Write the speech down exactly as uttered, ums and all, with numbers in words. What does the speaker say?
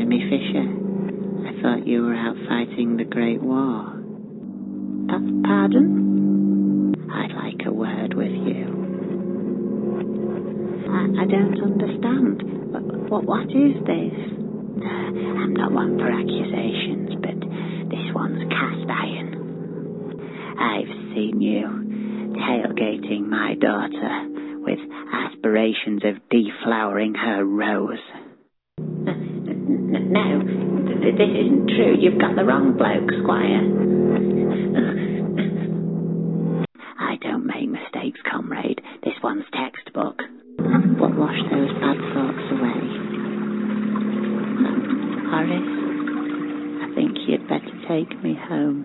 Jimmy Fisher. I thought you were out fighting the Great War. Uh, pardon? I'd like a word with you. I, I don't understand. What, what, what is this? Uh, I'm not one for accusations, but this one's cast iron. I've seen you tailgating my daughter with aspirations of deflowering her rose. Uh, n- no, th- this isn't true. You've got the wrong bloke, Squire.